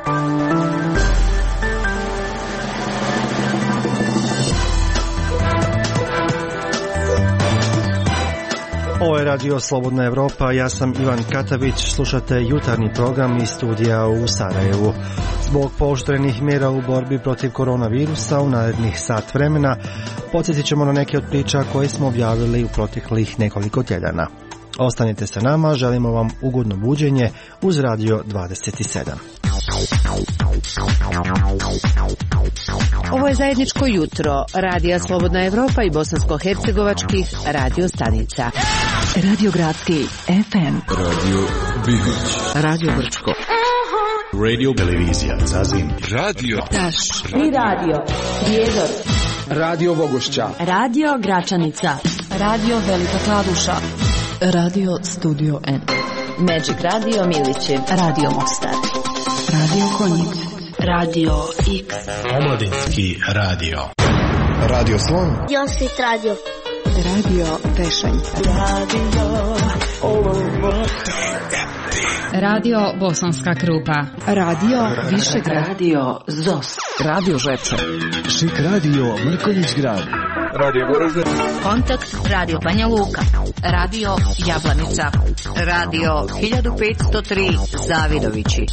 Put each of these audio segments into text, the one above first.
Ovo je Radio Slobodna Evropa, ja sam Ivan Katavić, slušate jutarnji program iz studija u Sarajevu. Zbog pooštrenih mjera u borbi protiv koronavirusa u narednih sat vremena podsjetit ćemo na neke od priča koje smo objavili u proteklih nekoliko tjedana. Ostanite sa nama, želimo vam ugodno buđenje uz Radio 27. Ovo je zajedničko jutro Radija Slobodna Evropa i bosansko-hercegovačkih radio stanica. Radio Gradski FM, Radio Bivić, Radio Brčko, Radio Televizija Zazin, Radio Taš i Radio Prijedor, Radio Vogošća, Radio Gračanica, Radio Velika Kladuša, Radio Studio N, Magic Radio Milići, Radio Mostar, Radio Konjic, Radio X, Omladinski radio, Radio Slon, Josit Radio, Radio Pešanica, Radio Bosanska Krupa, Radio Višegrad, Radio ZOS, Radio Žepče, Šik Radio Mrkonjić Grad, Radio Goražde, Kontakt Radio Banja Luka, Radio Jablanica, Radio 1503 Zavidovići.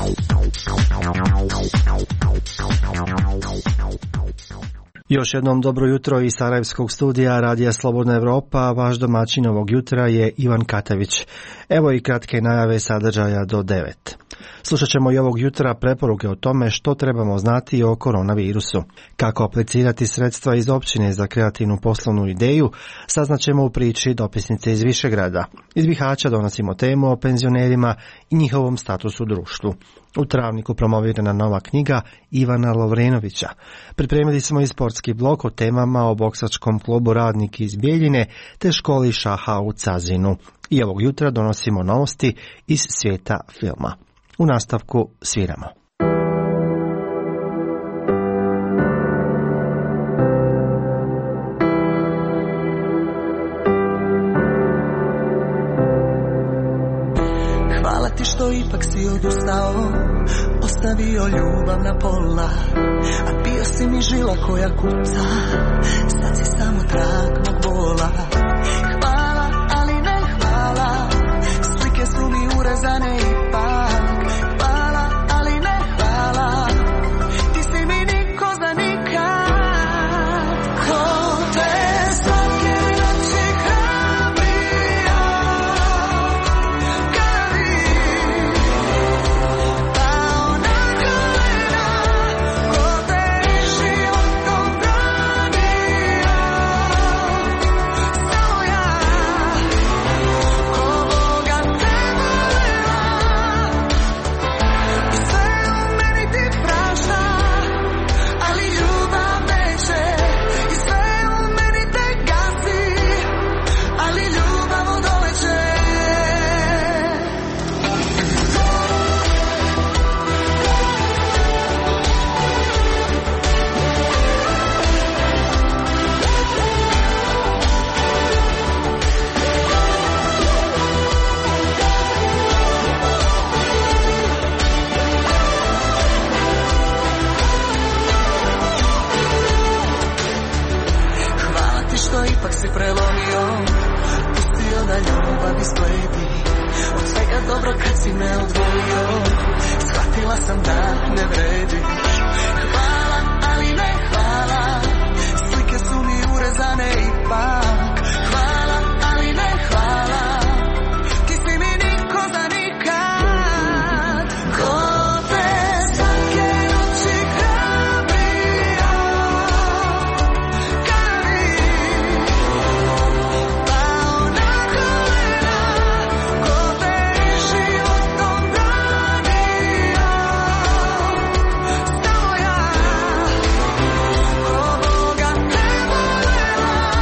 Još jednom dobro jutro iz Sarajevskog studija Radija Slobodna Evropa. Vaš domaćin ovog jutra je Ivan Katavić. Evo i kratke najave sadržaja do 9. Slušat ćemo i ovog jutra preporuke o tome što trebamo znati o koronavirusu. Kako aplicirati sredstva iz općine za kreativnu poslovnu ideju, saznaćemo u priči dopisnice iz Višegrada. Iz Bihaća donosimo temu o penzionerima i njihovom statusu u društvu. U Travniku promovirana nova knjiga Ivana Lovrenovića. Pripremili smo i sportski blok o temama o boksačkom klubu Radnik iz Bijeljine te školi šaha u Cazinu. I ovog jutra donosimo novosti iz svijeta filma. U nastavku sviramo. Hvala ti što ipak si odustao, ostavio ljubav na pola, a bio si mi žila koja kuca, sad si samo trag mog bola. Hvala, ali ne hvala, slike su mi urezane ipak. Hvala, ali ne hvala, ti si mi niko za nikad. Ko te svake noći hrabrio, kada bi pao na kolena, ko te životom branio, samo ja, ko Boga te volela. I sve u meni ti prašta, ali ljubav neće. I sve u meni te gasi, ali ljubav odoleće. Hvala ti što ipak si prelomio, pustio da ljubav ispledi. Od svega dobro kad si me odvojio, shvatila sam da ne vrediš. Hvala, ali ne hvala, slike su mi urezane ipak. Hvala, ali ne hvala, ti si mi niko za nikad. Ko te svake noći hrabrio, kada bi pao na kolena, ko te životom branio, samo ja, ko Boga te volela.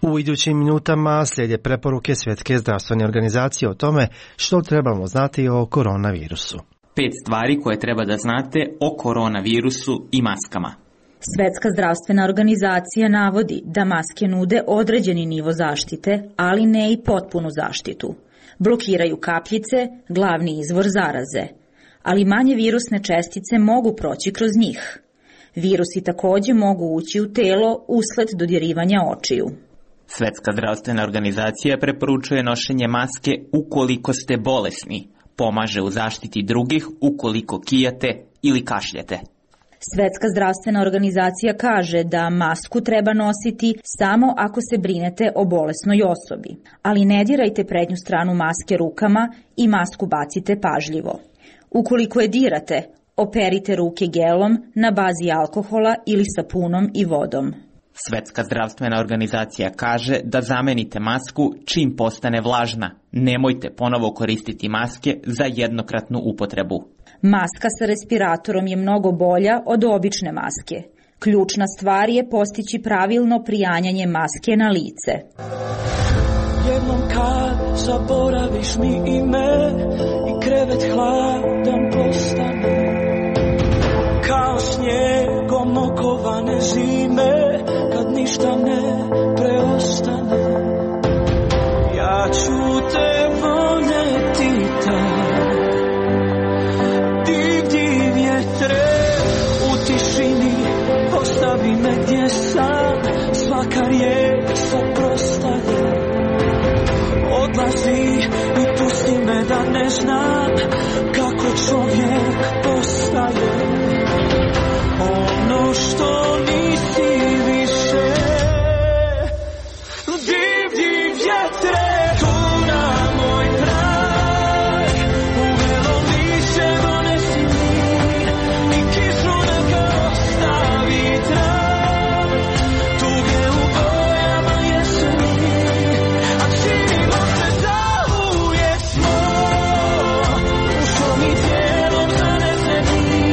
U idućim minutama slijede preporuke Svjetske zdravstvene organizacije o tome što trebamo znati o koronavirusu. 5 stvari koje treba da znate o koronavirusu i maskama. Svetska zdravstvena organizacija navodi da maske nude određeni nivo zaštite, ali ne i potpunu zaštitu. Blokiraju kapljice, glavni izvor zaraze, ali manje virusne čestice mogu proći kroz njih. Virusi također mogu ući u telo usled dodirivanja očiju. Svetska zdravstvena organizacija preporučuje nošenje maske ukoliko ste bolesni. Pomaže u zaštiti drugih ukoliko kijate ili kašljete. Svetska zdravstvena organizacija kaže da masku treba nositi samo ako se brinete o bolesnoj osobi, ali ne dirajte prednju stranu maske rukama i masku bacite pažljivo. Ukoliko je dirate, operite ruke gelom na bazi alkohola ili sapunom i vodom. Svetska zdravstvena organizacija kaže da zamenite masku čim postane vlažna. Nemojte ponovo koristiti maske za jednokratnu upotrebu. Maska sa respiratorom je mnogo bolja od obične maske. Ključna stvar je postići pravilno prijanjanje maske na lice. Jednom kad zaboraviš mi ime i krevet hladan postane, kao snijegom okovane zime, kad ništa ne preostane. Ja ću te voljeti tak, div vjetre u tišini, ostavi me gdje sam, svaka riječ sad prostaje. Odlazi i pusti me da ne znam kako čovjek postaje. Ono što nisi više, div vjetre, tu na moj prag, uvelo lice donesi mi i kišu neka ostavi trag, tuge u bojama jeseni, a činimo se da uvijek smo, ušom i tijelom zaneseni.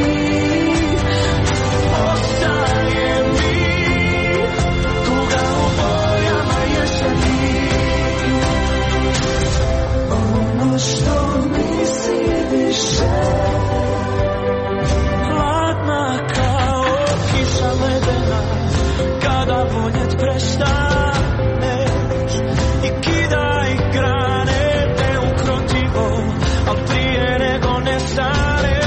Hladna kao kiša ledena, kada voljet prestaneš i kidaj grane neukrotivo, al prije nego ne staneš.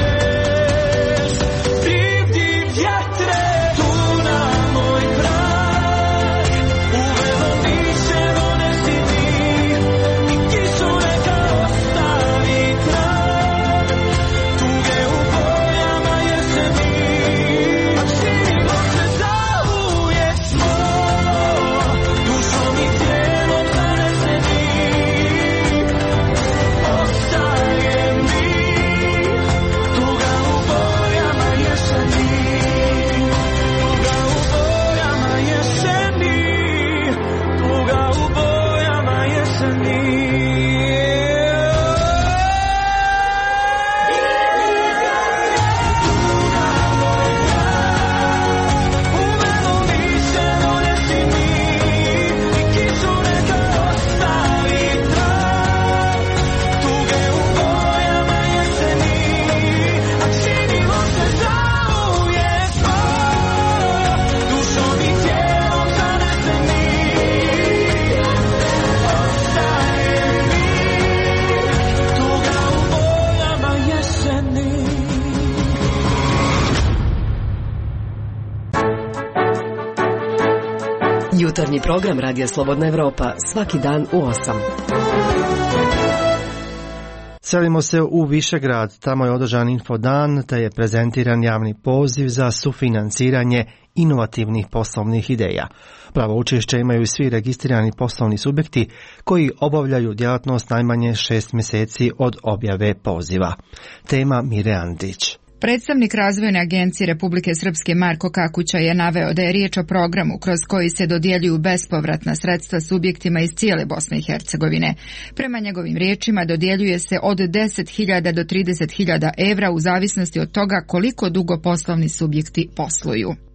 Div vjetre, tu na moj prag, uvelo lice donesi mi i kišu neka ostavi trag, tuge u bojama jeseni, a činimo se da uvijek smo, dušom i tijelom zaneseni. Ostaje mi tuga u bojama jeseni, tuga u bojama jeseni, tuga u bojama jeseni. Uvelo lice donesi mi i kišu neka ostavi trag, tuge u bojama jeseni, a činimo se da uvijek smo, dušom i tijelom zaneseni. Ostaje mi tuga u bojama jeseni. Jutarnji program Radija Slobodna Evropa svaki dan u 8. Selimo se u Višegrad, tamo je održan infodan te je prezentiran javni poziv za sufinanciranje inovativnih poslovnih ideja. Pravo učešće imaju svi registrirani poslovni subjekti koji obavljaju djelatnost najmanje 6 mjeseci od objave poziva. Tema Mire Andić. Predstavnik Razvojne agencije Republike Srpske Marko Kakuća je naveo da je riječ o programu kroz koji se dodjeljuju bespovratna sredstva subjektima iz cijele Bosne i Hercegovine. Prema njegovim riječima dodjeljuje se od 10.000 do 30.000 evra u zavisnosti od toga koliko dugo poslovni subjekti posluju.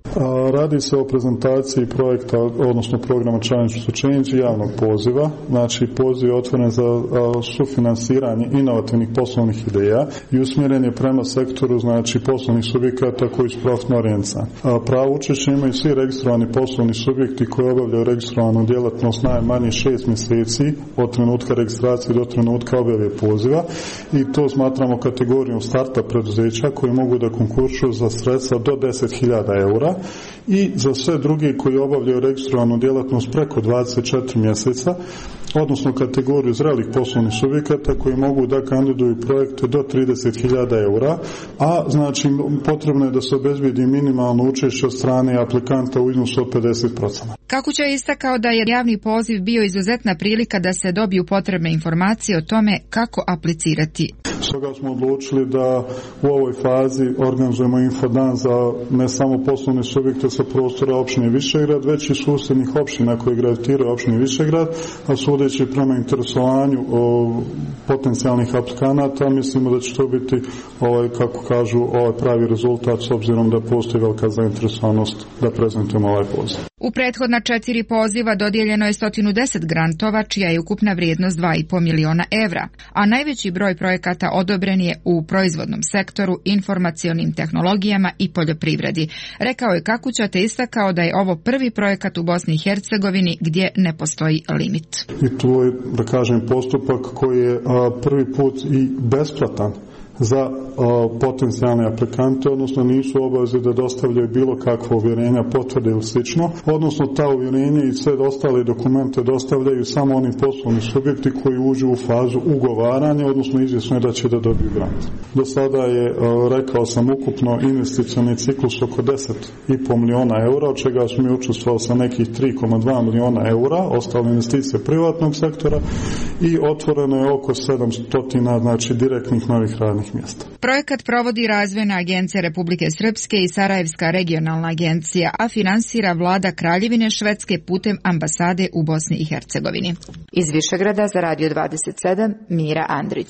Radi se o prezentaciji projekta, odnosno programa Challenge to Change javnog poziva. Znači, poziv je otvoren za sufinansiranje inovativnih poslovnih ideja i usmjeren je prema sektoru, znači, poslovnih subjekata koji su profitno orijentisani. Pravo učešće imaju svi registrovani poslovni subjekti koji obavljaju registrovanu djelatnost najmanje 6 mjeseci od trenutka registracije do trenutka objave poziva, i to smatramo kategorijom starta preduzeća koji mogu da konkuršu za sredstva do 10.000 eura, i za sve druge koji obavljaju registrovanu djelatnost preko 24 mjeseca, odnosno kategoriju zrelih poslovnih subjekata koji mogu da kandiduju projekte do 30.000 eura, a znači potrebno je da se obezbedi minimalno učešće od strane aplikanta u iznosu od 50%. Kakuća je istakao da je javni poziv bio izuzetna prilika da se dobiju potrebne informacije o tome kako aplicirati. Stoga smo odlučili da u ovoj fazi organizujemo infodan za ne samo poslovne subjekte sa prostora opštine Višegrad, već i susjednih opština koji gravitiraju opštini Višegrad, a sudeći prema interesovanju potencijalnih aplikanata, mislimo da će to biti, kako kažu, pravi rezultat, s obzirom da postoji velika zainteresovanost da prezentujemo ovaj poziv. U prethodna 4 poziva dodijeljeno je 110 grantova, čija je ukupna vrijednost 2,5 miliona evra, a najveći broj projekata odobren je u proizvodnom sektoru, informacionim tehnologijama i poljoprivredi. Rekao je Kakuća, te istakao da je ovo prvi projekat u Bosni i Hercegovini gdje ne postoji limit. I to je, da kažem, postupak koji je prvi put i besplatan za potencijalne aplikante, odnosno nisu obavezi da dostavljaju bilo kakvo uvjerenja, potvrde ili slično, odnosno ta uvjerenja i sve ostale dokumente dostavljaju samo oni poslovni subjekti koji uđu u fazu ugovaranja, odnosno izvjesno je da će da dobiju grant. Do sada je, rekao sam, ukupno investicioni ciklus oko 10,5 miliona eura, od čega smo mi učestvovali sa nekih 3,2 miliona eura, ostale investicije privatnog sektora, i otvoreno je oko 700, znači, direktnih novih radnih mjesta. Projekat provodi Razvojna agencija Republike Srpske i Sarajevska regionalna agencija, a finansira vlada Kraljevine Švedske putem ambasade u Bosni i Hercegovini. Iz Višegrada za Radio 27, Mira Andrić.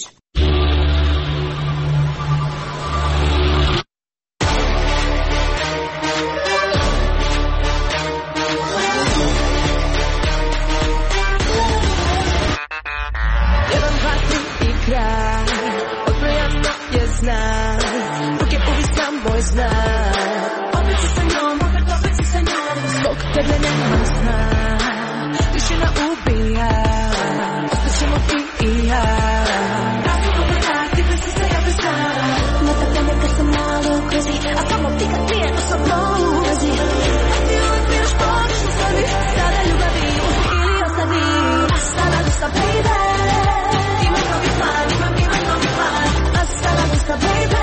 Moj znak, opet si sa njom, opet si sa njom. Zbog tebe nemam sna, tišina ubija, ostaćemo ti i ja. Razliku vrati, bez si se ja bez sna. Nota tebe kad sam malo u krizi, a tamo ti kad nije to sam ulazi. Ti uvijek biraš pogrešno sebi, sada ljubavi uzmi ili ostavi. A sada dosta baby, imam novi plan, imam novi plan. A sada dosta baby.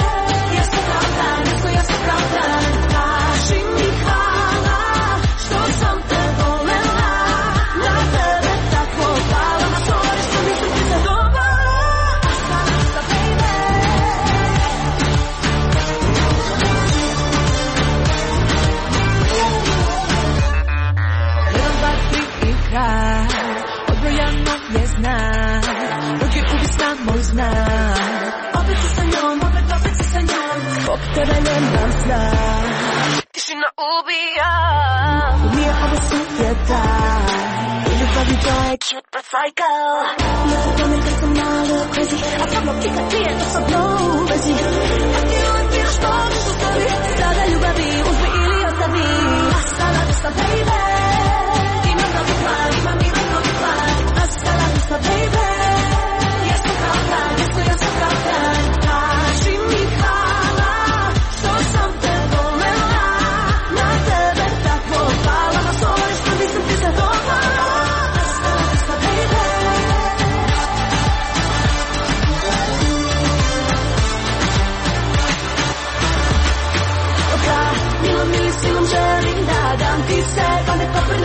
Kaži mi hvala, što sam te volela, na tebe tako hvala, na sorry što nisam ti se dobala, a sada sa baby. 1, 2, 3 i kraj, odbrojano je znak, ruke uvisna moj znak, opet si sa njom, opet si sa njom. Zbog tebe nemam sna, tišina ubija. Nije ovo sujeta, u ljubavi to je cute but psycho. Nije tome kad sam malo crazy, a tamo ti kad nije to sa mnom u vezi. A ti uvijek biraš pogrešno sebi, sada ljubavi uzmi ili ostavi. A sada dosta baby, imam novi plan, imam novi plan. A sada dosta baby, jesmo kao dan, ja sam kao dan. Kaži mi hvala, što sam te volela, na tebe tako hvala, na sorry što nisam ti se dobala. A sada dosta baby. Milom ili silom želim da dam ti se, pa ne poprvi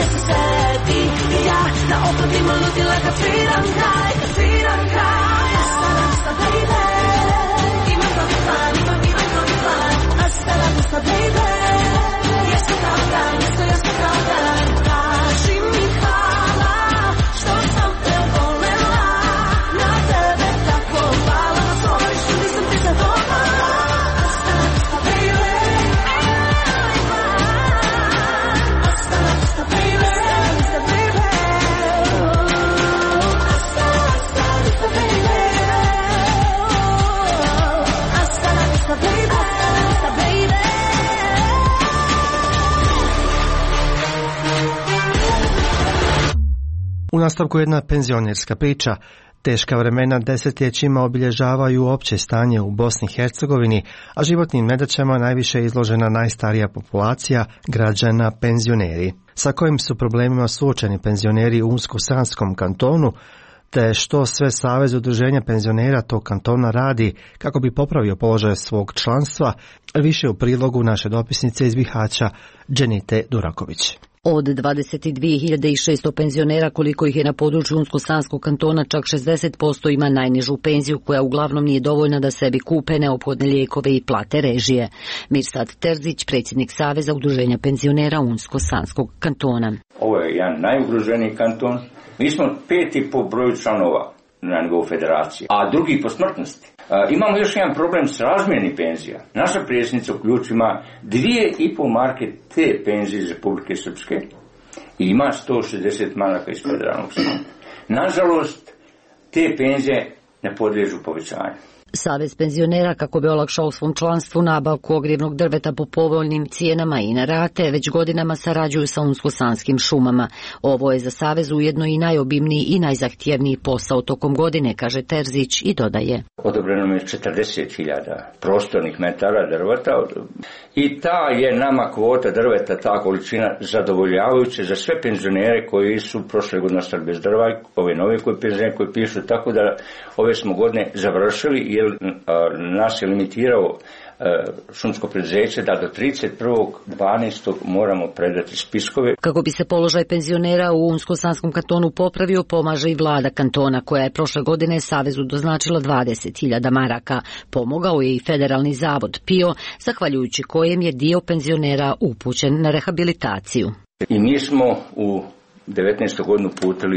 U nastavku jedna penzionerska priča. Teška vremena desetljećima obilježavaju opće stanje u Bosni i Hercegovini, a životnim nedaćama najviše je izložena najstarija populacija građana penzioneri. Sa kojim su problemima suočeni penzioneri u Unsko-Sanskom kantonu, te što sve Savez udruženja penzionera tog kantona radi kako bi popravio položaj svog članstva, više u prilogu naše dopisnice iz Bihaća Dženite Duraković. Od 22.600 penzionera koliko ih je na području Unsko-Sanskog kantona, čak 60% ima najnižu penziju koja uglavnom nije dovoljna da sebi kupe neophodne lijekove i plate režije. Mirsad Terzić, predsjednik Saveza udruženja penzionera Unsko-Sanskog kantona. Ovo je jedan najugroženiji kanton. Mi smo 5. po broju članova na nivou federacije, a drugi po smrtnosti. Imamo još jedan problem s razmjernih penzija. Naša predsjednica u ključu ima 2,5 marke te penzije iz Republike Srpske i ima 160 maraka iz federalnog fonda. Nažalost, te penzije ne podliježu povećanju. Savez penzionera, kako bi olakšao svom članstvu nabavku ogrjevnog drveta po povoljnim cijenama i na rate, već godinama sarađuju sa Unsko-Sanskim šumama. Ovo je za Savez ujedno i najobimniji i najzahtjevniji posao tokom godine, kaže Terzić i dodaje. Odobreno je 40.000 prostornih metara drveta i ta je nama kvota drveta, ta količina zadovoljavajuća za sve penzionere koji su prošle godine ostali bez drva, ove nove penzionere koji pišu, tako da ove smo godine završili jer nas je limitirao šumsko preduzeće da do 31.12. moramo predati spiskove. Kako bi se položaj penzionera u Unsko-Sanskom kantonu popravio, pomaže i vlada kantona, koja je prošle godine Savezu doznačila 20.000 maraka. Pomogao je i Federalni zavod PIO, zahvaljujući kojem je dio penzionera upućen na rehabilitaciju. I mi smo u 19. godinu putili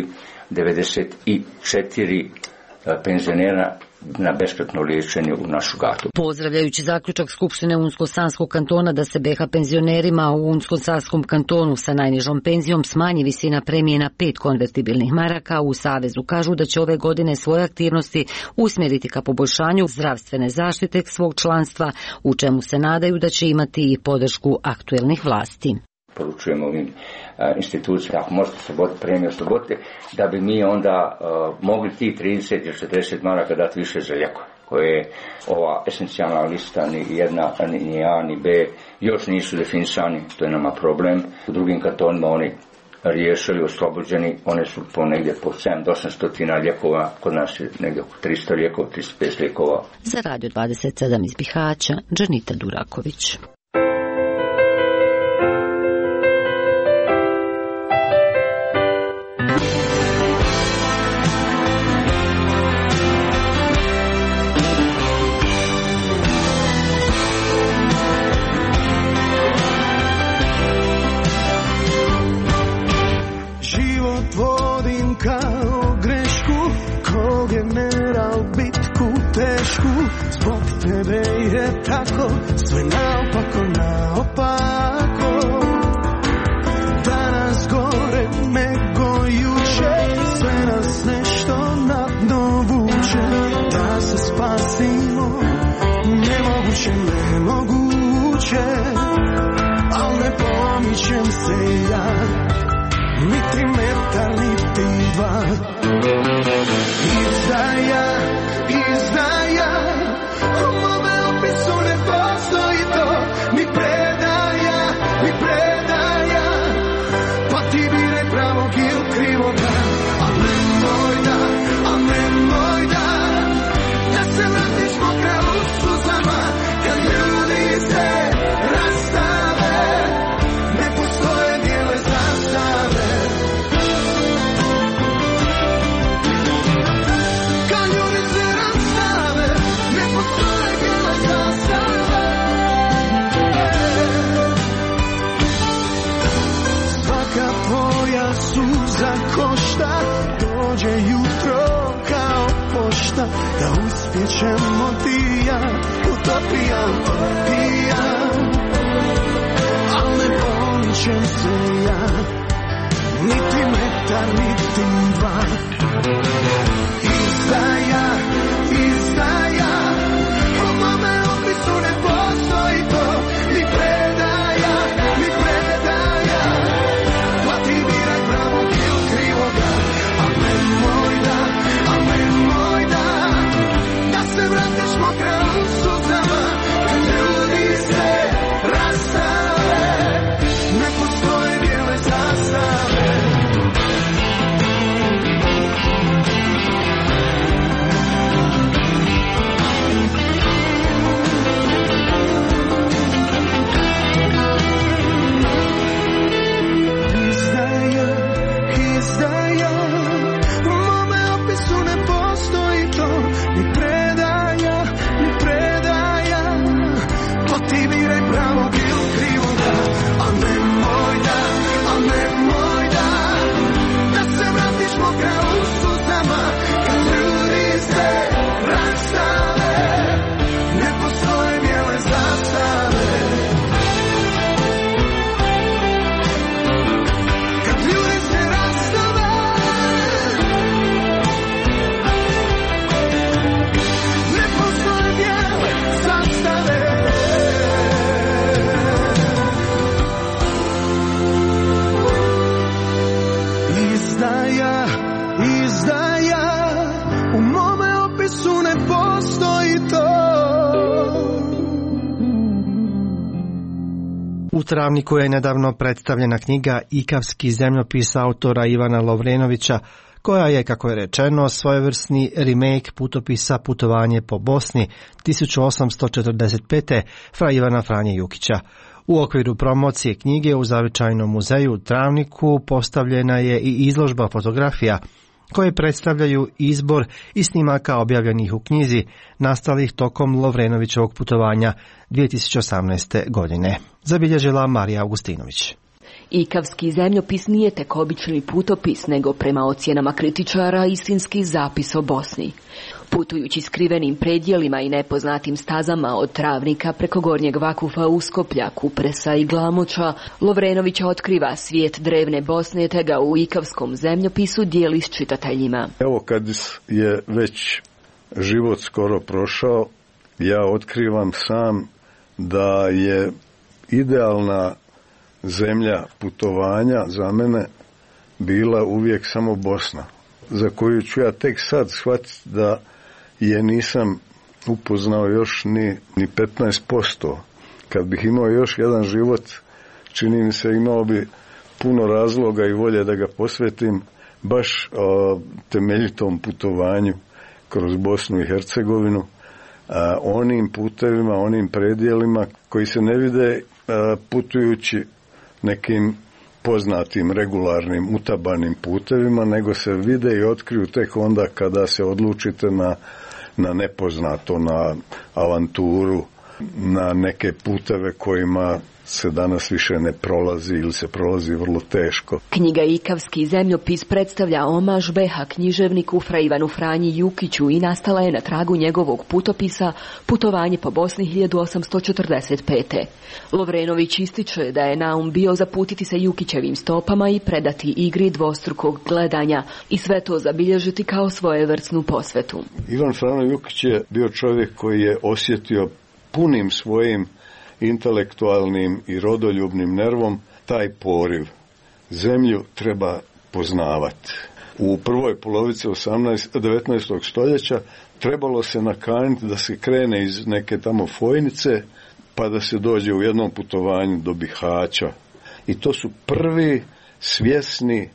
94 penzionera na besplatno liječenje u našu gatu. Pozdravljajući zaključak Skupštine Unsko-Sanskog kantona da se BiH penzionerima u Unsko-Sanskom kantonu sa najnižom penzijom smanji visina premije na 5 konvertibilnih maraka, u Savezu kažu da će ove godine svoje aktivnosti usmjeriti ka poboljšanju zdravstvene zaštite svog članstva, u čemu se nadaju da će imati i podršku aktuelnih vlasti. Poručujemo ovim institucijama, ako možete osloboditi premiju, oslobodite, da bi mi onda mogli ti 30 ili 40 maraka dati više za lijekove, koje je ova esencijalna lista ni jedna, ni A, ni B, još nisu definisani, to je nama problem. U drugim kantonima oni riješili, oslobođeni, one su po negdje po 7 do 800 lijekova, kod nas je negdje oko 300 lijekova, 305 lijekova. Za Radio 27 iz Bihaća, Dženita Duraković. Zbog tebe je tako, sve naopako, naopako. Danas gore nego juče, sve nas nešto na dno vuče. Da se spasimo, nemoguće, nemoguće. Al ne pomičem se ja, niti metar, niti dva. Izdaja, izdaja, u mome opisu ne postoji to, ni predaja, ni predaja. Pa ti biraj pravog ili krivoga, a nemoj da, da se vratiš mokra u suzama, kad ljudi se rastave, ne postoje bijele zastave. Suza košta, dođe jutro kao pošta, da uspjećemo ti ja, utopija, utopija. Al ne pomičem se ja, niti metar, niti dva. Izdaja, izdaja, u mome opisu ne postoji to, ni predaja, ni predaja. Pa ti biraj pravog ili krivoga, Izdaja, izdaja, u mome opisu ne postoji to. U Travniku je nedavno predstavljena knjiga Ikavski zemljopis autora Ivana Lovrenovića, koja je, kako je rečeno, svojevrsni remake putopisa Putovanje po Bosni 1845. fra Ivana Franje Jukića. U okviru promocije knjige u Zavičajnom muzeju u Travniku postavljena je i izložba fotografija koje predstavljaju izbor i snimaka objavljenih u knjizi, nastalih tokom Lovrenovićevog putovanja 2018. godine. Zabilježila Marija Augustinović. Ikavski zemljopis nije tek obični putopis, nego prema ocjenama kritičara istinski zapis o Bosni. Putujući skrivenim predjelima i nepoznatim stazama od Travnika preko Gornjeg Vakufa, Uskoplja, Kupresa i Glamoča, Lovrenović otkriva svijet drevne Bosne te ga u Ikavskom zemljopisu dijeli s čitateljima. Evo kad je već život skoro prošao, ja otkrivam sam da je idealna zemlja putovanja za mene bila uvijek samo Bosna, za koju ću ja tek sad shvatiti da je nisam upoznao još ni 15%. Kad bih imao još jedan život, čini mi se imao bi puno razloga i volje da ga posvetim baš temeljitom putovanju kroz Bosnu i Hercegovinu, onim putevima, onim predjelima koji se ne vide putujući nekim poznatim, regularnim, utabanim putevima, nego se vide i otkriju tek onda kada se odlučite na nepoznato, na avanturu, na neke puteve kojima se danas više ne prolazi ili se prolazi vrlo teško. Knjiga Ikavski zemljopis predstavlja omaž BH književniku fra Ivanu Franji Jukiću i nastala je na tragu njegovog putopisa Putovanje po Bosni 1845. Lovrenović ističe da je naum bio zaputiti se Jukićevim stopama i predati igri dvostrukog gledanja i sve to zabilježiti kao svojevrsnu posvetu. Ivan Frano Jukić je bio čovjek koji je osjetio punim svojim intelektualnim i rodoljubnim nervom taj poriv. Zemlju treba poznavati. U prvoj polovici 19. stoljeća trebalo se nakaniti da se krene iz neke tamo Fojnice pa da se dođe u jednom putovanju do Bihaća. I to su prvi svjesni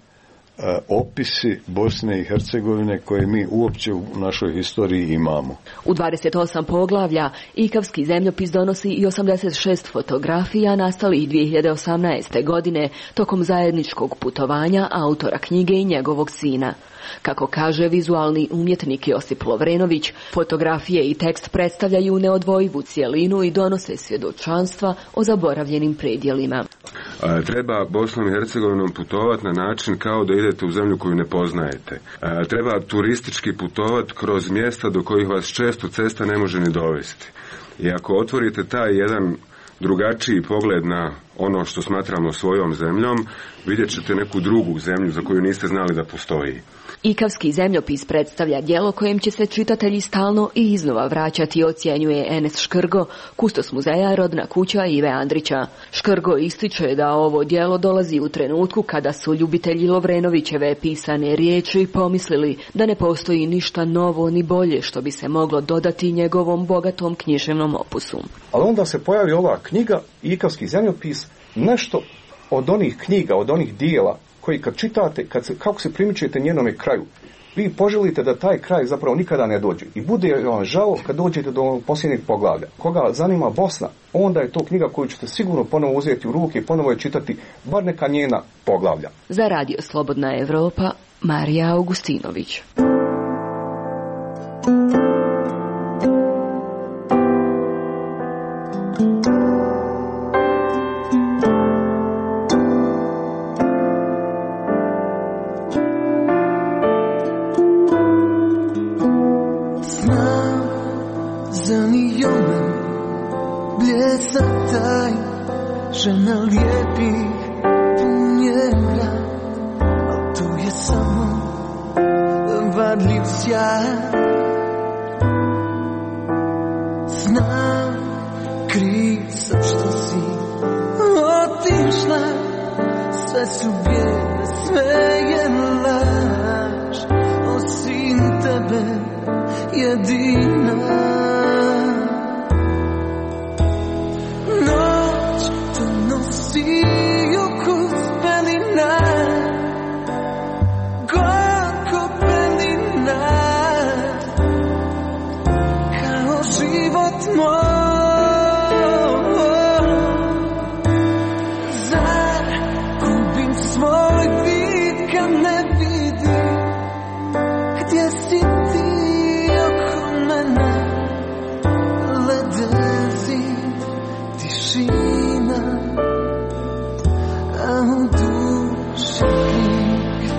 opisi Bosne i Hercegovine koje mi uopće u našoj historiji imamo. U 28 poglavlja Ikavski zemljopis donosi i 86 fotografija nastalih 2018. godine tokom zajedničkog putovanja autora knjige i njegovog sina. Kako kaže vizualni umjetnik Josip Lovrenović, fotografije i tekst predstavljaju neodvojivu cjelinu i donose svjedočanstva o zaboravljenim predjelima. Treba Bosnom i Hercegovinom putovati na način kao da idete u zemlju koju ne poznajete. Treba turistički putovati kroz mjesta do kojih vas često cesta ne može ni dovesti. I ako otvorite taj jedan drugačiji pogled na ono što smatramo svojom zemljom, vidjet ćete neku drugu zemlju za koju niste znali da postoji. Ikavski zemljopis predstavlja djelo kojem će se čitatelji stalno i iznova vraćati, ocjenjuje Enes Škrgo, kustos muzeja Rodna kuća Ive Andrića. Škrgo ističe da ovo djelo dolazi u trenutku kada su ljubitelji Lovrenovićeve pisane riječi pomislili da ne postoji ništa novo ni bolje što bi se moglo dodati njegovom bogatom književnom opusu. Ali onda se pojavi ova knjiga, Ikavski zemljopis, nešto od onih knjiga, od onih dijela koji kad čitate, kako se primičete njenome kraju, vi poželite da taj kraj zapravo nikada ne dođe. I bude vam žao kad dođete do posljednjeg poglavlja. Koga zanima Bosna, onda je to knjiga koju ćete sigurno ponovo uzeti u ruke i ponovo je čitati, bar neka njena poglavlja. Za Radio Slobodna Evropa, Marija Augustinović. Žena lijepih punjera, a to je samo varljiv sjaj. Znam, kriv sam što si otišla, sve su bijele sve je laž, osim tebe jedina. Noć donosi okus pelina, gorko pelina, kao život moj. Svoj vid kad ne vidim, gdje si ti oko mene, leden zid, tišina, a u duši krik.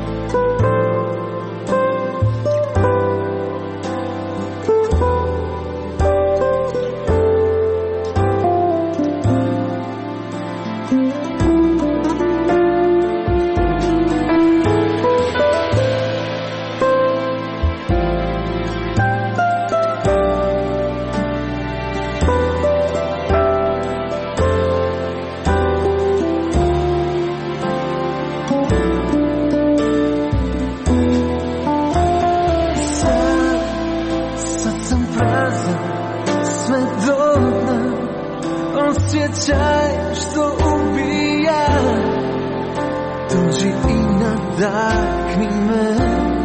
Osjećaj što ubija, dođi i nadahni me.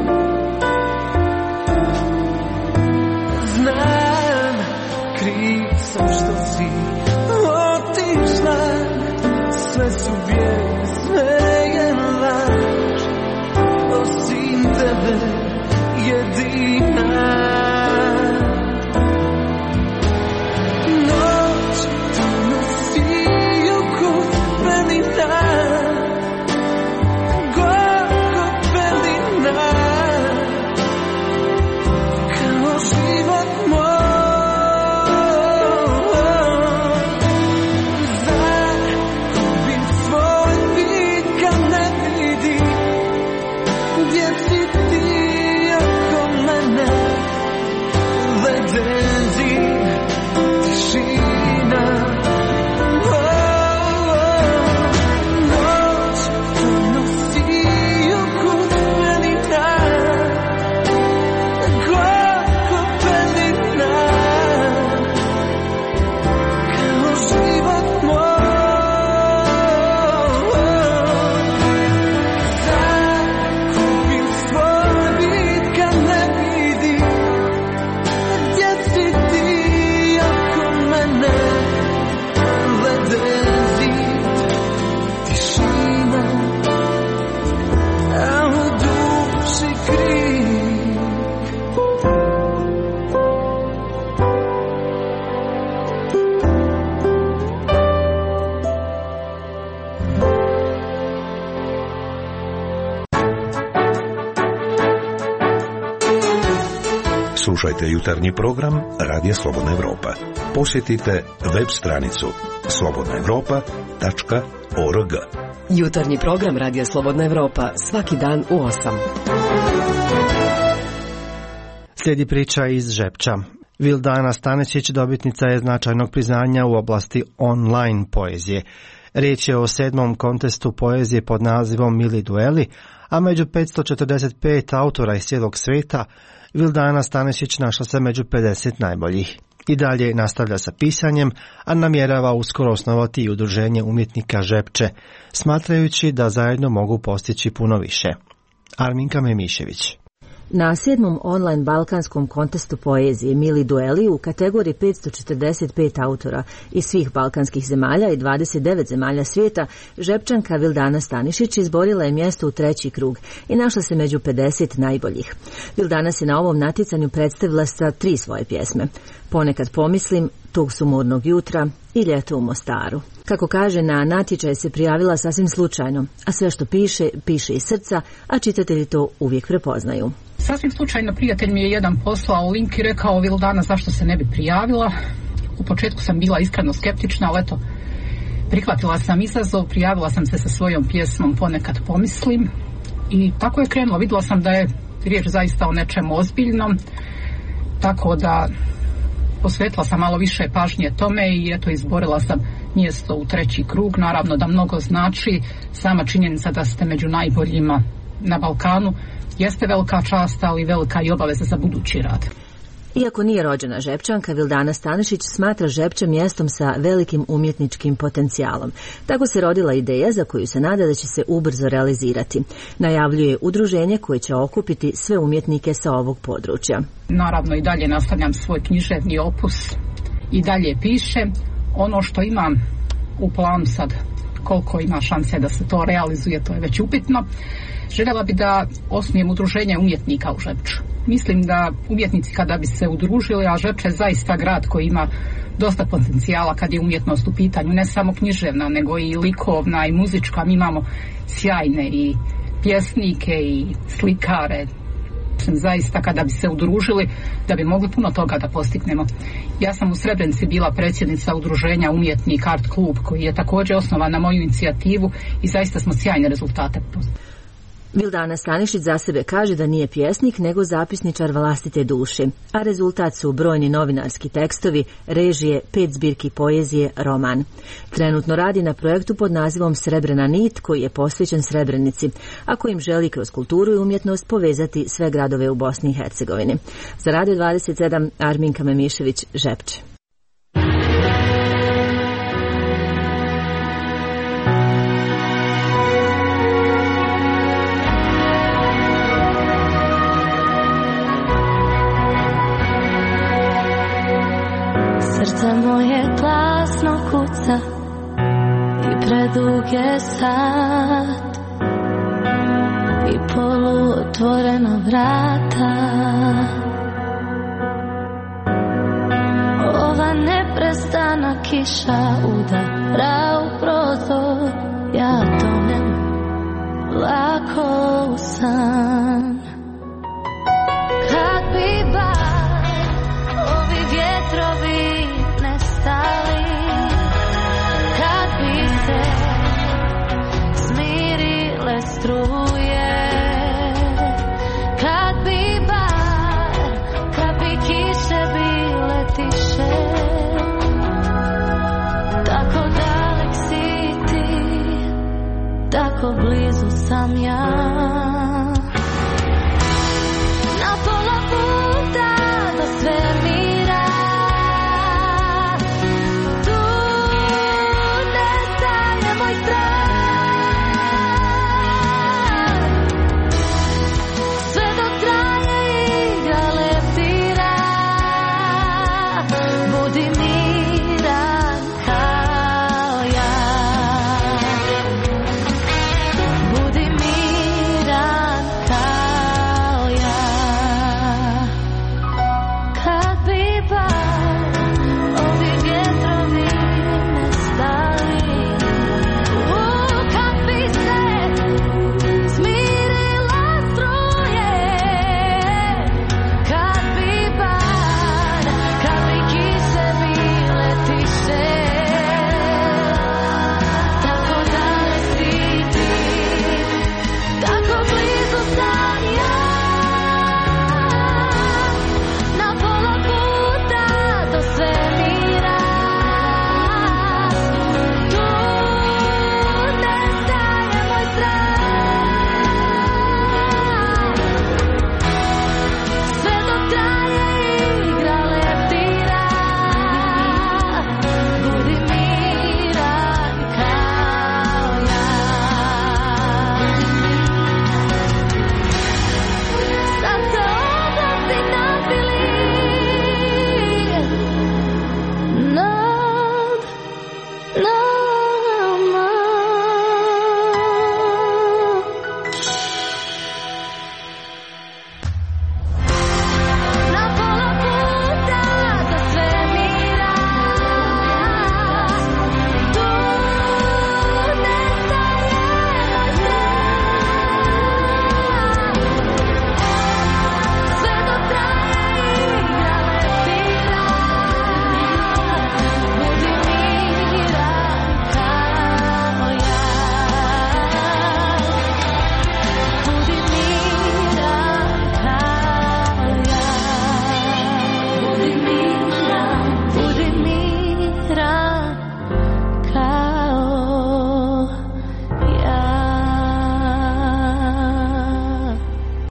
Znam, kriv sam što si otišla, sve su bijeg, sve je laž, osim tebe jedina. Slušajte jutarnji program Radija Slobodna Evropa. Posjetite web stranicu slobodnaevropa.org. Jutarnji program Radija Slobodna Evropa svaki dan u 8. Slijedi priča iz Žepča. Vildana Stanišić dobitnica je značajnog priznanja u oblasti online poezije. Riječ je o 7. kontestu poezije pod nazivom Mili dueli, a među 545 autora iz cijelog svijeta Vildana Stanišić našla se među 50 najboljih. I dalje nastavlja sa pisanjem, a namjerava uskoro osnovati i udruženje umjetnika Žepče, smatrajući da zajedno mogu postići puno više. Arminka Memišević. Na 7. online balkanskom kontestu poezije Mili dueli u kategoriji 545 autora iz svih balkanskih zemalja i 29 zemalja svijeta, Žepčanka Vildana Stanišić izborila je mjesto u 3. krug i našla se među 50 najboljih. Vildana se na ovom natjecanju predstavila sa 3 svoje pjesme. Ponekad pomislim, Tog sumornog jutra i Ljeto u Mostaru. Kako kaže, na natječaj se prijavila sasvim slučajno, a sve što piše, piše iz srca, a čitatelji to uvijek prepoznaju. Sasvim slučajno prijatelj mi je jedan poslao link i rekao: Vildana, zašto se ne bi prijavila? U početku sam bila iskreno skeptična, ali eto, prihvatila sam izazov, prijavila sam se sa svojom pjesmom Ponekad pomislim i tako je krenulo. Vidjela sam da je riječ zaista o nečemu ozbiljnom, tako da posvetila sam malo više pažnje tome i eto, izborila sam mjesto u 3. krug. Naravno da mnogo znači, sama činjenica da ste među najboljima na Balkanu jeste velika čast, ali velika i obaveza za budući rad. Iako nije rođena Žepčanka, Vildana Stanišić smatra Žepče mjestom sa velikim umjetničkim potencijalom. Tako se rodila ideja za koju se nada da će se ubrzo realizirati. Najavljuje udruženje koje će okupiti sve umjetnike sa ovog područja. Naravno i dalje nastavljam svoj književni opus i dalje pišem. Ono što imam u planu sad, koliko ima šanse da se to realizuje, to je već upitno. Željela bi da osnujem udruženje umjetnika u Žepču. Mislim da umjetnici kada bi se udružili, a Žepča je zaista grad koji ima dosta potencijala kad je umjetnost u pitanju, ne samo književna, nego i likovna i muzička. Mi imamo sjajne i pjesnike i slikare. Zaista kada bi se udružili da bi mogli puno toga da postignemo. Ja sam u Srebrenici bila predsjednica udruženja Umjetnik Art Klub koji je također osnovan na moju inicijativu i zaista smo sjajne rezultate postigli. Vildana Stanišić za sebe kaže da nije pjesnik nego zapisničar vlastite duše, a rezultat su brojni novinarski tekstovi, režije, 5 zbirki poezije, roman. Trenutno radi na projektu pod nazivom Srebrena nit koji je posvećen Srebrenici, a kojim želi kroz kulturu i umjetnost povezati sve gradove u Bosni i Hercegovini. Za Radio 27 Arminka Memišević, Žepče. Srce moje glasno kuca i predug je sat i poluotvorena vrata. Ova neprestana kiša udara u prozor, ja tonem lako u san. Kad bi bar ovi vjetrovi nestali, kad bi se smirile struje, kad bi bar kapi kiše bile tiše, tako dalek si ti, tako blizu sam ja.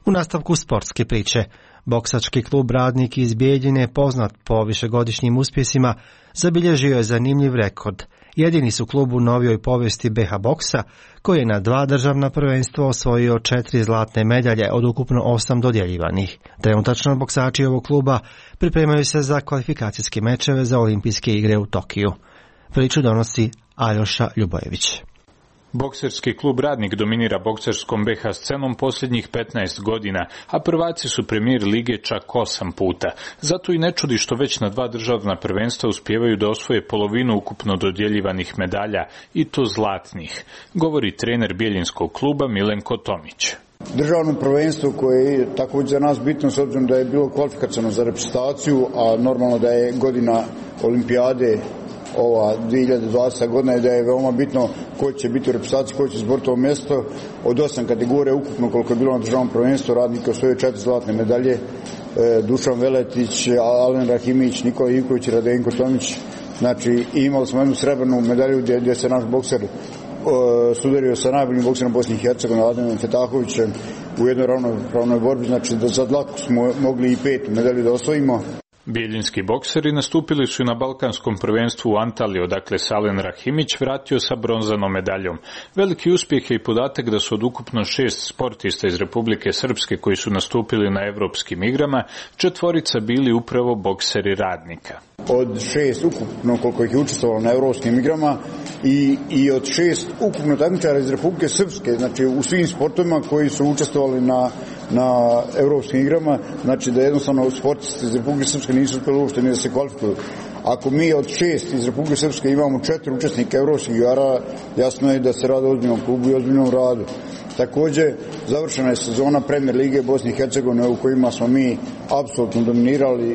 U nastavku sportske priče, boksački klub Radnik iz Bijeljine, poznat po višegodišnjim uspjesima, zabilježio je zanimljiv rekord. Jedini su klub u novijoj povijesti BH boksa, koji je na 2 državna prvenstva osvojio 4 zlatne medalje od ukupno 8 dodjeljivanih. Trenutačno boksači ovog kluba pripremaju se za kvalifikacijske mečeve za olimpijske igre u Tokiju. Priču donosi Aljoša Ljubojević. Bokserski klub Radnik dominira bokserskom BH scenom posljednjih 15 godina, a prvaci su premijer lige čak 8 puta. Zato i ne čudi što već na 2 državna prvenstva uspijevaju da osvoje polovinu ukupno dodjeljivanih medalja, i to zlatnih, govori trener bijeljinskog kluba Milenko Tomić. Državno prvenstvo koje je također za nas bitno s obzirom da je bilo kvalifikaciono za reprezentaciju, a normalno da je godina olimpijade ova 2020. godina je da je veoma bitno ko će biti u reprezentaciji, ko će izboriti ovo mjesto. Od 8 kategorija ukupno koliko je bilo na državnom prvenstvu, Radnik osvojio 4 zlatne medalje, Dušan Veletić, Alen Rahimić, Nikola Ivković i Radenko Tomić. Znači imali smo jednu srebrnu medalju gdje se naš bokser sudario sa najboljim bokserom Bosne i Hercegovine, Ademom Fetahovićem, u jednoj ravnopravnoj borbi, znači da za dlaku smo mogli i 5 medalju da osvojimo. Bijeljinski bokseri nastupili su na Balkanskom prvenstvu u Antaliji, odakle se Alen Rahimić vratio sa bronzanom medaljom. Veliki uspjeh je i podatak da su od ukupno 6 sportista iz Republike Srpske koji su nastupili na evropskim igrama, 4 bili upravo bokseri Radnika. Od 6 ukupno koliko ih je učestvovalo na evropskim igrama i od 6 ukupno takmičara iz Republike Srpske, znači u svim sportovima koji su učestvovali na evropskim igrama, znači da jednostavno sportisti iz Republike Srpske nisu uspjeli uopšte ni da se kvalifikuju. Ako mi od 6 iz Republike Srpske imamo 4 učesnika evropskih igara, jasno je da se radi o ozbiljnom klubu i ozbiljnom radu. Također, završena je sezona Premier lige Bosne i Hercegovine u kojima smo mi apsolutno dominirali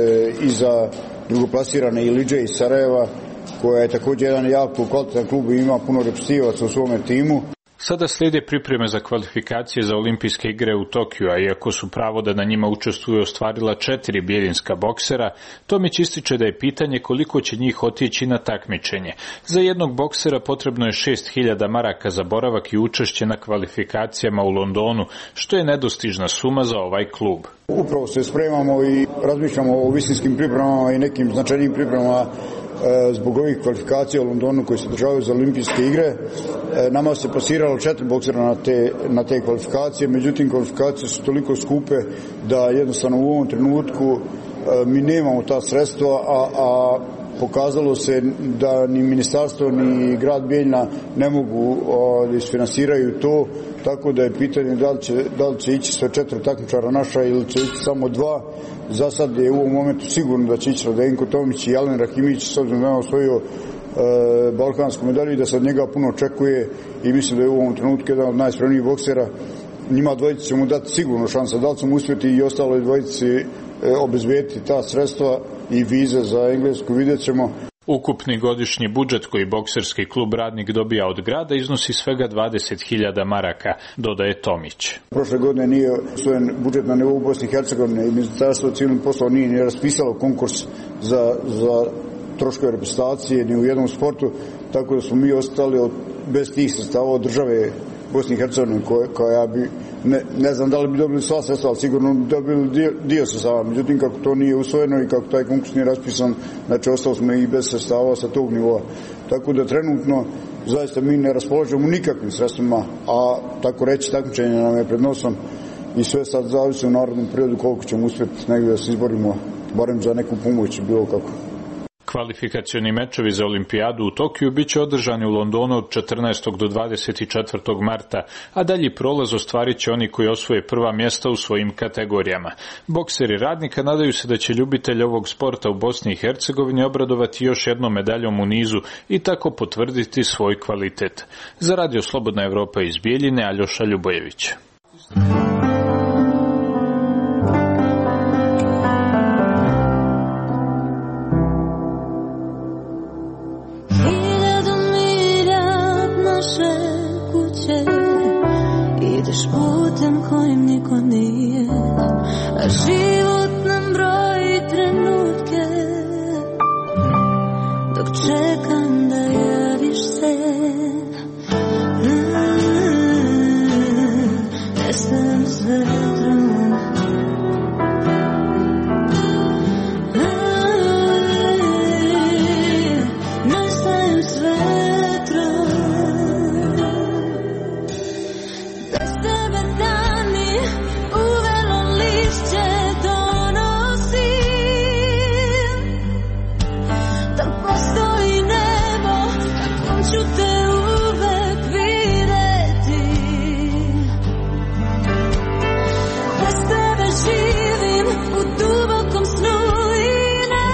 i za drugoplasirane Ilidže iz Sarajeva, koja je također jedan jako kvalitetan klub i ima puno reprezentativaca u svome timu. Sada slijede pripreme za kvalifikacije za olimpijske igre u Tokiju, a iako su pravo da na njima učestvuju ostvarila 4 bijeljinska boksera, Tomić ističe da je pitanje koliko će njih otići na takmičenje. Za jednog boksera potrebno je 6.000 maraka za boravak i učešće na kvalifikacijama u Londonu, što je nedostižna suma za ovaj klub. Upravo se spremamo i razmišljamo o visinskim pripremama i nekim značajnim pripremama zbog ovih kvalifikacija u Londonu koji se održavaju za olimpijske igre. Nama se pasiralo 4 boksera na te kvalifikacije, međutim kvalifikacije su toliko skupe da jednostavno u ovom trenutku mi nemamo ta sredstva, a pokazalo se da ni ministarstvo ni grad Bijeljina ne mogu da isfinansiraju to, tako da je pitanje da li će ići sve 4 takmičara naša ili će ići samo 2. Za sad je u ovom momentu sigurno da će ići Radenko Tomić i Alen Rahimić, s obzirom da je osvojio balkansku medalju i da se od njega puno očekuje i mislim da je u ovom trenutku jedan od najspremnijih boksera. Njima dvojici će mu dati sigurno šansa, da li će mu uspjeti i ostaloj dvojici obezbediti ta sredstva i vize za Englesku, vidjet ćemo. Ukupni godišnji budžet koji bokserski klub Radnik dobija od grada iznosi svega 20.000 maraka, dodaje Tomić. Prošle godine nije usvojen budžet na nivou Bosne i Hercegovine i Ministarstvo civilnih poslova nije ni raspisalo konkurs za troškove reprezentacije ni u jednom sportu, tako da smo mi ostali bez tih sredstava od države Bosne i Hercegovine koja bi, ne znam da li bi dobili sva sredstva, ali sigurno bi dobili dio sredstava. Međutim, kako to nije usvojeno i kako taj konkurs nije raspisan, znači ostali smo i bez sredstava sa tog nivoa. Tako da trenutno zaista mi ne raspolažemo nikakvim sredstvima, a tako reći takmičenje nam je pred nosom i sve sad zavisi u narodnom periodu koliko ćemo uspjeti negdje da se izborimo, barem za neku pomoć bilo kako. Kvalifikacioni mečevi za olimpijadu u Tokiju bit će održani u Londonu od 14. do 24. marta, a dalji prolaz ostvarit će oni koji osvoje prva mjesta u svojim kategorijama. Bokseri Radnika nadaju se da će ljubitelj ovog sporta u Bosni i Hercegovini obradovati još jednom medaljom u nizu i tako potvrditi svoj kvalitet. Za Radio Slobodna Evropa iz Bijeljine, Aljoša Ljubojević. Ideš putem kojim niko nije, a život nam broji trenutke, dok čekam da javiš se. Ne smem s vetrom. Nestajem s vetrom. Bez tebe dani uvelo lišće donosim. Da postoji nebo, tako ću te uvek videti. Bez tebe živim u dubokom snu i ne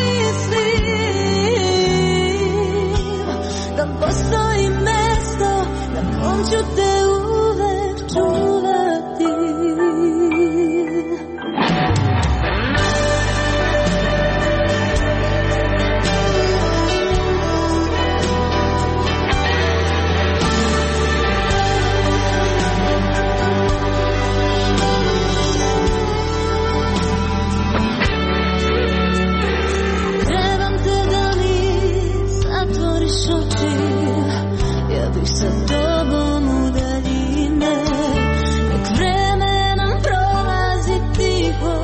mislim da postoji mesto na kom ću te uvek čuvati. Trebam te da mi zatvoriš oči, ja bih sa tobom u daljine. Nek vreme nam prolazi tiho,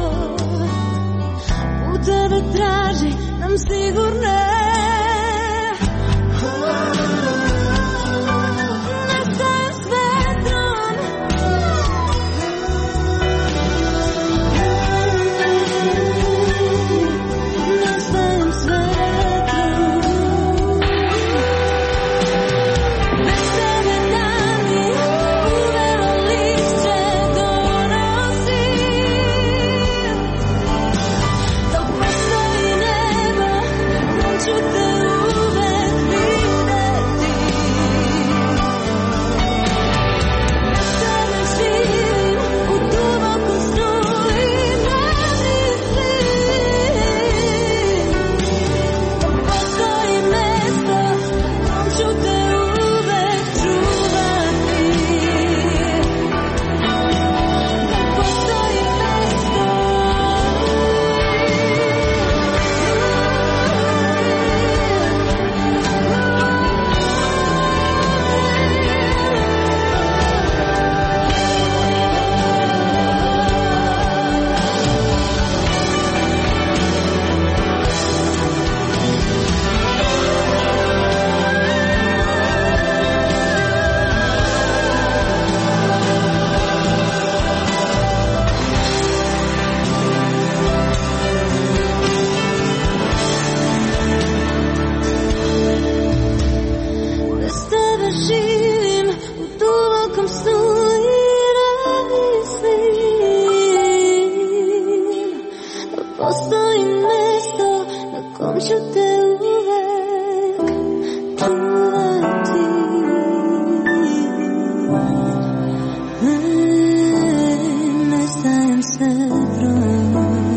u tebe traži nam sigurne. Nestajem s vetrom. Nestajem s vetrom. Bez tebe dani uvelo lišće donosim. Da postoji nebo, na kom ću te uvek videti. Bez tebe živim u dubokom snu i ne mislim da postoji mesto na kom ću te uvek čuvati. Da postoji mesto. Bez tebe živim u dubokom snu i ne mislim da postoji mesto na kom ću te uvek čuvati. Nestajem s vetrom.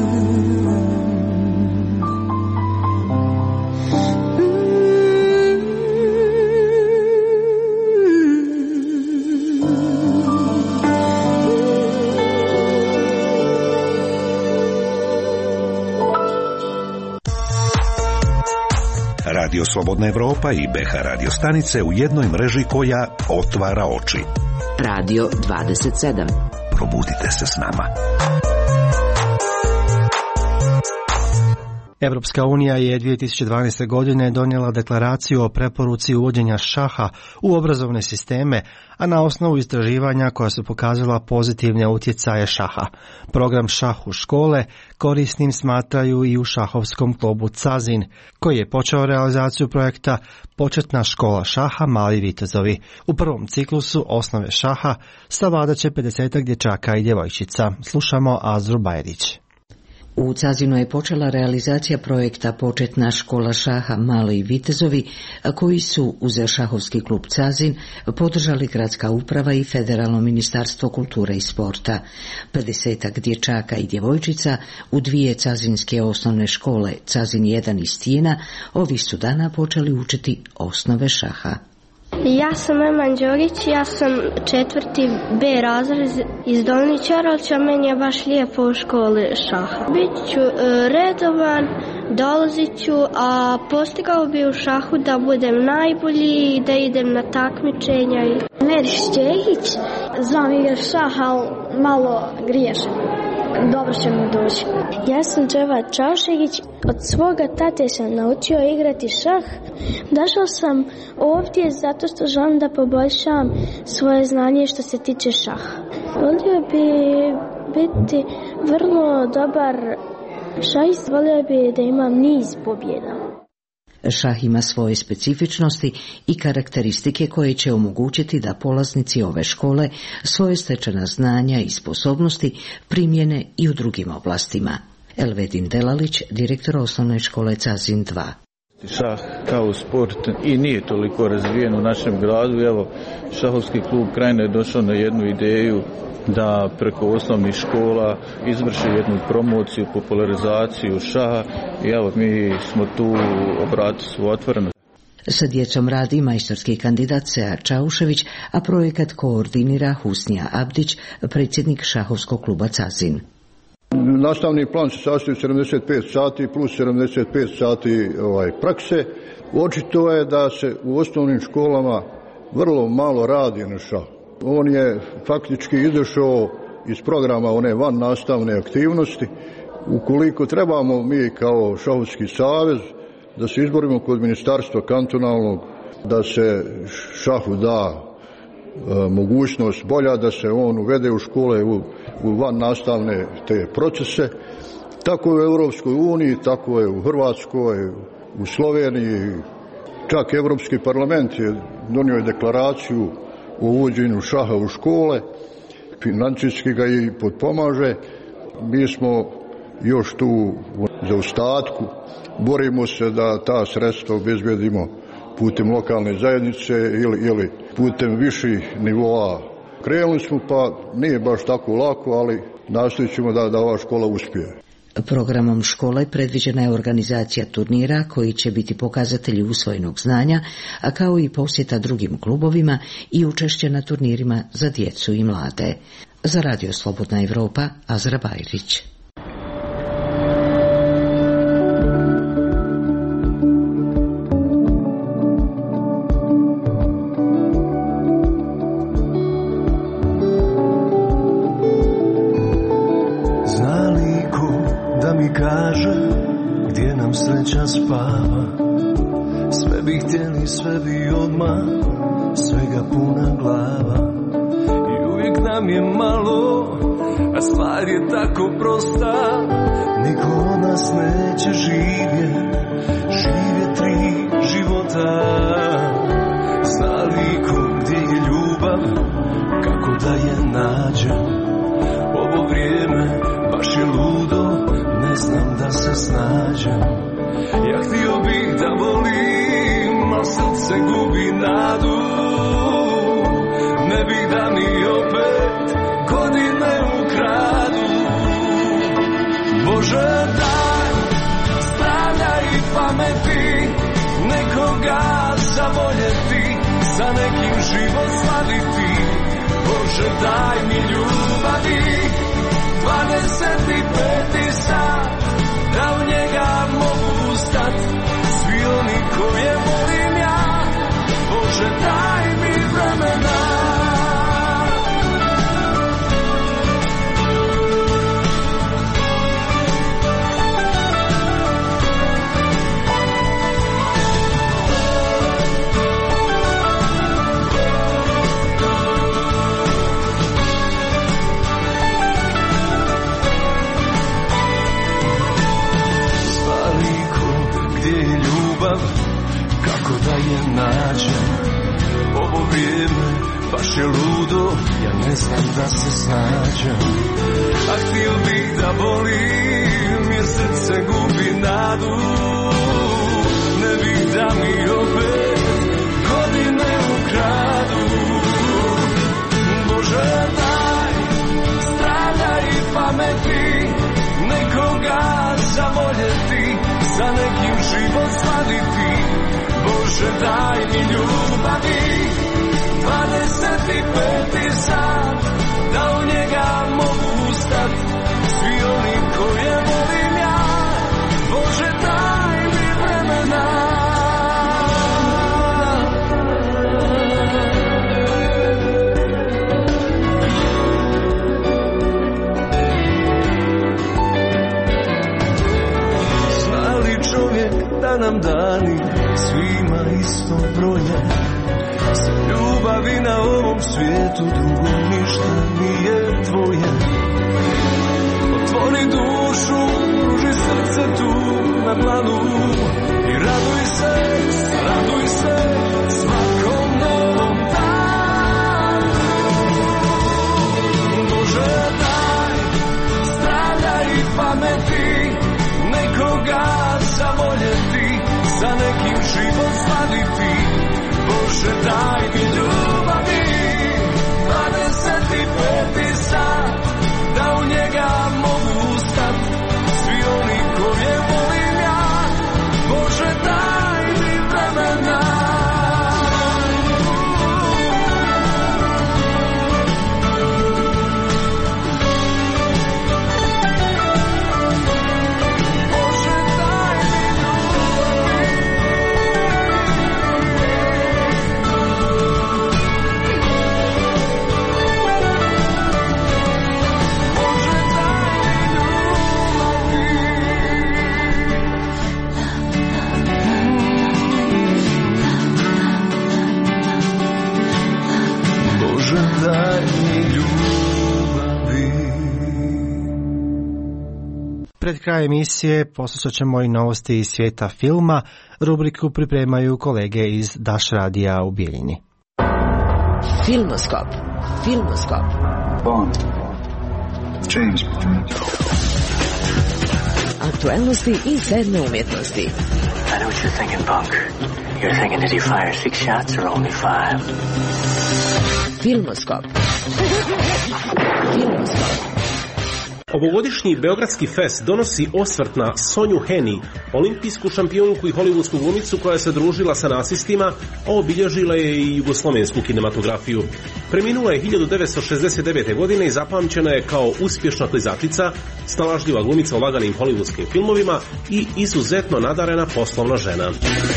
Radio Slobodna Evropa i BH radio stanice u jednoj mreži koja otvara oči. Radio 27. Probudite se s nama. Evropska unija je 2012. godine donijela deklaraciju o preporuci uvođenja šaha u obrazovne sisteme, a na osnovu istraživanja koja su pokazala pozitivne utjecaje šaha. Program Šah u škole korisnim smatraju i u šahovskom klubu Cazin, koji je počeo realizaciju projekta Početna škola šaha Mali vitezovi. U prvom ciklusu osnove šaha savladat će 50 dječaka i djevojčica. Slušamo Azru Bajrić. U Cazinu je počela realizacija projekta Početna škola šaha Mali vitezovi, koji su uz šahovski klub Cazin podržali gradska uprava i Federalno ministarstvo kulture i sporta. 50 dječaka i djevojčica u dvije cazinske osnovne škole, Cazin 1 i Stijena, ovih su dana počeli učiti osnove šaha. Ja sam Eman Đorić, ja sam 4. B razred iz Dolni Ćoralića, meni je baš lijepo u školi šaha. Biću redovan, dolazit ću, a postigao bi u šahu da budem najbolji i da idem na takmičenja. Meriš Čehić, znam igra šaha, malo griješim. Dobro će mi doći. Ja sam Đeva Čaušegić. Od svoga tate sam naučio igrati šah. Došao sam ovdje zato što želim da poboljšam svoje znanje što se tiče šaha. Volio bi biti vrlo dobar šahist, volio bi da imam niz pobjeda. Šah ima svoje specifičnosti i karakteristike koje će omogućiti da polaznici ove škole svoje stečena znanja i sposobnosti primjene i u drugim oblastima. Elvedin Delalić, direktor osnovne škole Cazin 2. Šah kao sport i nije toliko razvijen u našem gradu. Evo, šahovski klub Krajina je došao na jednu ideju da preko osnovnih škola izvrši jednu promociju, popularizaciju šaha i evo mi smo tu, vrata su otvorena. Sa djecom radi majstorski kandidat Sead Čaušević, a projekat koordinira Husnija Abdić, predsjednik šahovskog kluba Cazin. Nastavni plan se sastoji 75 sati plus 75 sati prakse. Očito je da se u osnovnim školama vrlo malo radi na šah. On je faktički izašao iz programa one van nastavne aktivnosti. Ukoliko trebamo mi kao Šahovski savez da se izborimo kod ministarstva kantonalnog, da se šahu da mogućnost bolja, da se on uvede u škole u van nastavne te procese, tako je u Europskoj uniji, tako je u Hrvatskoj, u Sloveniji, čak Europski parlament je donio deklaraciju o uvođenju šaha u škole, financijski ga i potpomaže. Mi smo još tu u zaostatku, borimo se da ta sredstva obezbedimo putem lokalne zajednice ili putem viših nivoa. Krenuli smo, pa nije baš tako lako, ali nastojit ćemo da ova škola uspije. Programom škole predviđena je organizacija turnira koji će biti pokazatelji usvojenog znanja, a kao i posjeta drugim klubovima i učešće na turnirima za djecu i mlade. Za Radio Slobodna Evropa, Azra Bajrić. Sreća spava, sve bi htjeli, sve bi odmah, svega puna glava. I uvijek nam je malo, a stvar je tako prosta. Niko od nas neće živjet 3 života. Zna li ko gdje je ljubav, kako da je nađe? Ovo vrijeme baš je ludo, ne znam da se snađem. Ja htio bih da volim, a srce gubi nadu. Ne bih da mi opet godine ukradu. Bože daj, zdravlja i pameti, nekoga zavoljeti, za nekim život slaviti. Bože daj mi ljubavi, 25. sat, da u njega mogu ustat. Svi oni koje volim ja, Bože daj mi vremena. Kako da je nađem? Ovo vrijeme baš je ludo, ja ne znam da se snađem. A htio bih da volim, jer srce gubi nadu. Ne bih da mi opet godine ukradu. Bože daj, zdravlja i pameti, nekoga zavoljeti, za nekim život sladiti. Bože daj mi ljubavi, 25. sat, da u njega mogu ustat. Svi oni koje volim ja, Bože daj mi vremena. nam dani svima isto broje. Za ljubavi na ovom svijetu drugo ništa nije tvoje. Otvori dušu, pruži srce tu na dlanu i raduj se svakom novom danu. Bože daj zdravlja i pameti, nekoga zavoljeti, za nekim život slaviti. Bože daj mi ljubavi, 25. sat, da u njega mogu ustat svi oni koje volim ja. Bože daj mi vremena. Pred kraj emisije poslušat ćemo i novosti iz svijeta filma. Rubriku pripremaju kolege iz Daš radija u Bijeljini. Filmoskop. Bond. James Bond. Aktualnosti i sedme umjetnosti. I know what you're thinking, punk. You're thinking, did he fire 6 shots or only 5? Filmoskop. Ovogodišnji Beogradski fest donosi osvrt na Sonju Heni, olimpijsku šampionku i hollywoodsku glumicu koja se družila sa nacistima, a obilježila je i jugoslovensku kinematografiju. Preminula je 1969. godine i zapamćena je kao uspješna klizačica, snalažljiva glumica u laganim hollywoodskim filmovima i izuzetno nadarena poslovna žena.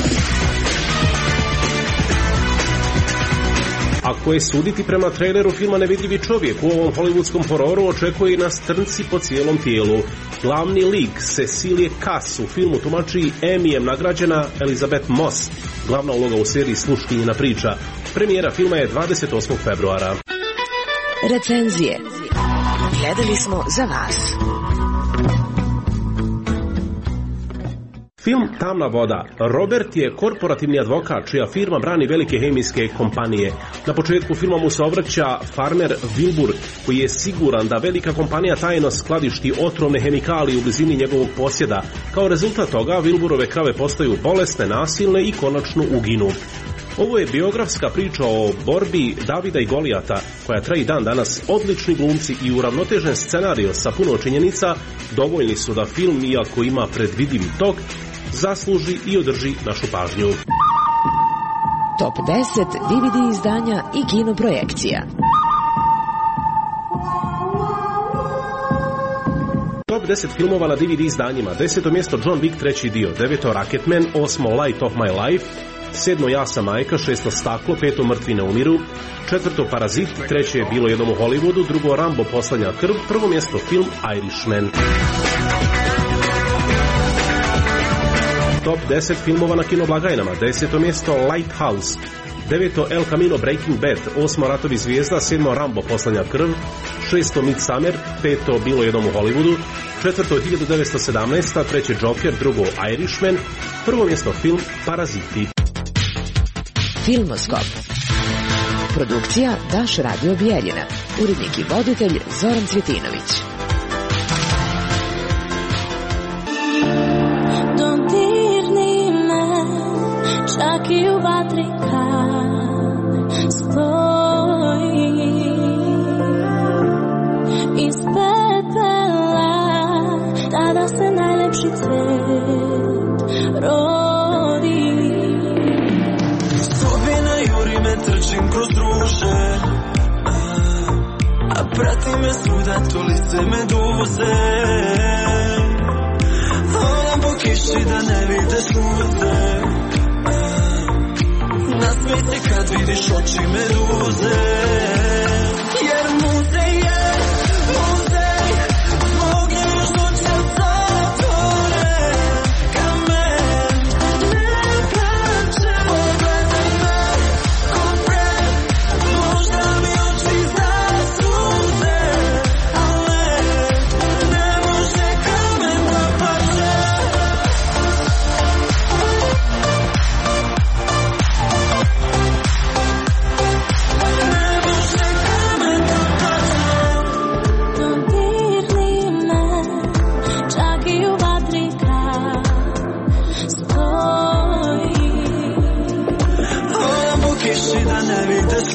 Ako je suditi prema traileru filma Nevidljivi čovjek, u ovom hollywoodskom hororu očekuje i nas trnci po cijelom tijelu. Glavni lik Cecilie Cass u filmu tumači Emmyjem nagrađena Elizabeth Moss, glavna uloga u seriji Sluškinjina priča. Premijera filma je 28. februara. Recenzije. Gledali smo za vas. Film Tamna voda. Robert je korporativni advokat čija firma brani velike hemijske kompanije. Na početku filma mu se obraća farmer Wilbur koji je siguran da velika kompanija tajno skladišti otrovne hemikalije u blizini njegovog posjeda. Kao rezultat toga Wilburove krave postaju bolesne, nasilne i konačno uginu. Ovo je biografska priča o borbi Davida i Golijata koja traje dan danas. Odlični glumci i uravnotežen scenario sa puno činjenica dovoljni su da film, iako ima predvidiv tok, zasluži i održi našu pažnju. Top 10 DVD izdanja i kinoprojekcija. Top 10 filmova na DVD izdanjima. 10. mjesto John Wick 3. dio, 9. Rocketman, 8. Light of My Life, 7. Ja sam majka, 6. Staklo, 5. Mrtvi ne umiru, 4. Parazit, 3. je Bilo jednom u Hollywoodu, 2. Rambo poslednja krv, 1. mjesto film Irishman. Top 10 filmova na kinoblagajnama. 10. mjesto Lighthouse, 9. El Camino Breaking Bad, 8. Ratovi zvijezda, 7. Rambo poslednja krv, 6. Midsommar, 5. Bilo jednom u Hollywoodu, 4. 1917, 3. Joker, 2. Irishman, 1. mjesto film Paraziti. Filmoskop. Produkcija Daš radio Bijeljina. Urednik i voditelj Zoran Cvjetinović. Dodirni me, čak i u vatri kad stoji. Iz pepela tada se najlepši cvet rodi. Sudbina juri me, trčim kroz druže, a prati me svuda to lice meduze. Hodam po kiši da ne vide suze, nasmej se kad vidiš oči meduze. Jer muzej je muzej, zbog nježnog srca otvore kamen.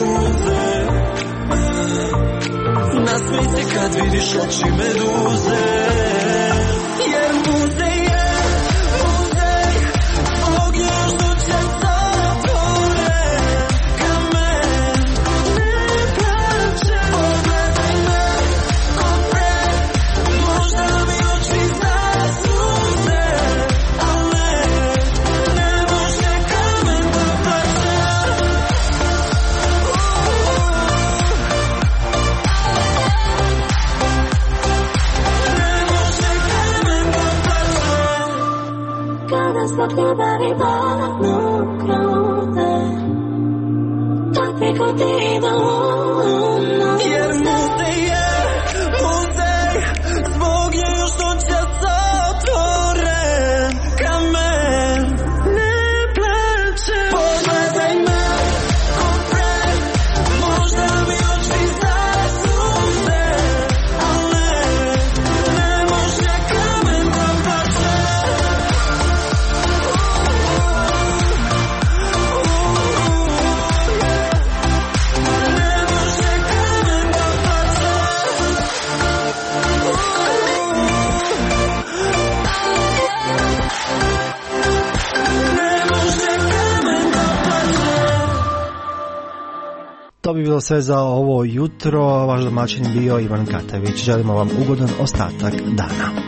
suze. Nasmej se kad vidiš oči meduze. Jer muzej je muzej, svog je još duće zatvore. Kamen ne plače, pogledaj me ko pre. Možda mi oči zasuze, ali ne može kamen da plače. Kada slatki dani dodatno krute, takvi ko ti da unose. Jer muzej je muzej, zbog je još noća zatvoren. Kamen ne plače, pogledaj me ko pre. Možda mi oči zasuze, ali ne može kamen da plače. To bi bilo sve za ovo jutro. Vaš domaćin bio Ivan Katavić. Želimo vam ugodan ostatak dana.